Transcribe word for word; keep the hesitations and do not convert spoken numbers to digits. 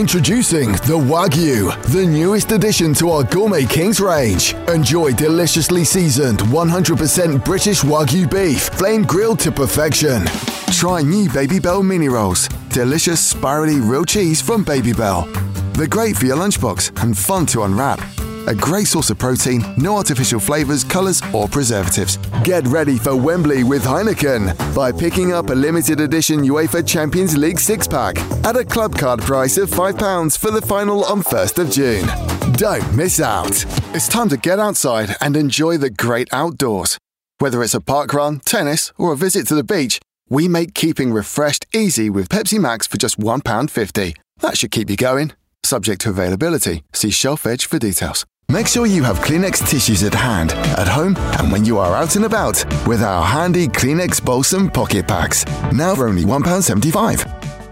Introducing the Wagyu, the newest addition to our Gourmet Kings range. Enjoy deliciously seasoned one hundred percent British Wagyu beef, flame grilled to perfection. Try new Baby Bell mini rolls. Delicious spirally real cheese from Baby Bell. They're great for your lunchbox and fun to unwrap. A great source of protein, no artificial flavours, colours or preservatives. Get ready for Wembley with Heineken by picking up a limited edition UEFA Champions League six-pack at a club card price of five pounds for the final on first of June. Don't miss out. It's time to get outside and enjoy the great outdoors. Whether it's a park run, tennis or a visit to the beach, we make keeping refreshed easy with Pepsi Max for just one pound fifty. That should keep you going. Subject to availability. See Shelf Edge for details. Make sure you have Kleenex tissues at hand, at home, and when you are out and about with our handy Kleenex Balsam Pocket Packs. Now for only one pound seventy-five.